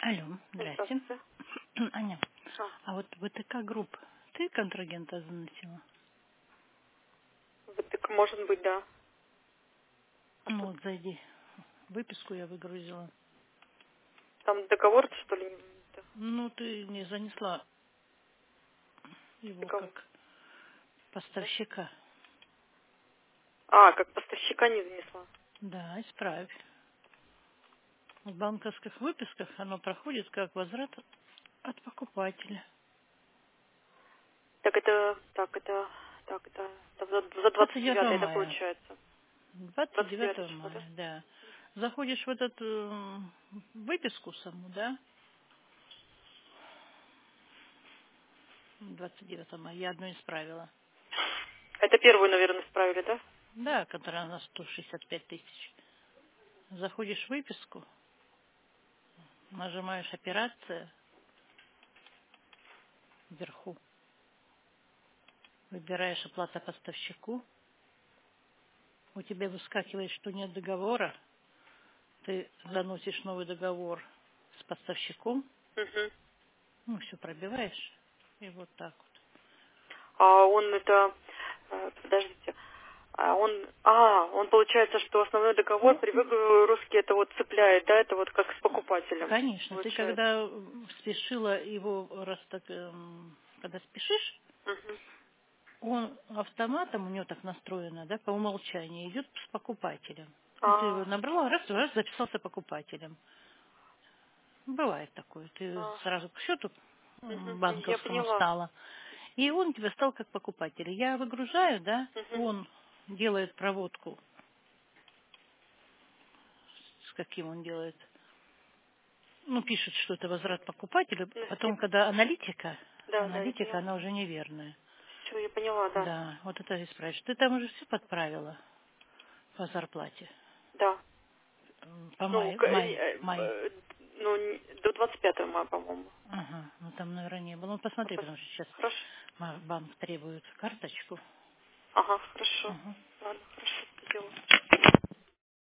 Алло, здрасте. Здравствуйте. Аня, А, а вот ВТК групп ты контрагента заносила? вот так может быть, да. А Ну что? вот зайди. Выписку я выгрузила. Там договор, что ли? Да. Ну, ты не занесла его Договор, как да? поставщика. А, как поставщика не занесла. Да, исправь. В банковских выписках оно проходит как возврат от покупателя. Так, это за 29 29, да, мая. получается? 29 29 число, да? мая, да. Заходишь в эту выписку саму, да? 29 мая. Я одну исправила. Это первую, наверное, справили, да? Да, которая на 165 тысяч. Заходишь в выписку, нажимаешь «Операция» вверху, выбираешь «Оплата поставщику», у тебя выскакивает, что нет договора, ты заносишь новый договор с поставщиком, Угу. ну, все пробиваешь, и вот так вот. А он это... Подождите. Он получается, что основной договор Ну, при выгрузке это вот цепляет, да, это вот как с покупателем, конечно, ты получается. когда спешила его, когда спешишь, Угу. он автоматом, у него так настроено, да, по умолчанию, идет с покупателем. Ну, ты его А, набрала, раз, записался покупателем. Бывает такое. Ты а, сразу к счету я банковскому поняла. стала. И он тебя стал как покупатель. Я выгружаю, да, Мгм. он делает проводку. С каким он делает? Ну, пишет, что это возврат покупателю. Ну, Потом, когда да, я аналитика, поняла. она уже неверная. Все, я поняла, да. Да, вот это исправишь. Ты там уже все подправила по зарплате. Да. По Ну, май. до 25 мая, по-моему. Ага, ну там, наверное, не было. Ну, А посмотри, потому что сейчас Хорошо. банк требует карточку. Ага, хорошо. Ага. Ладно, хорошо, сделаю.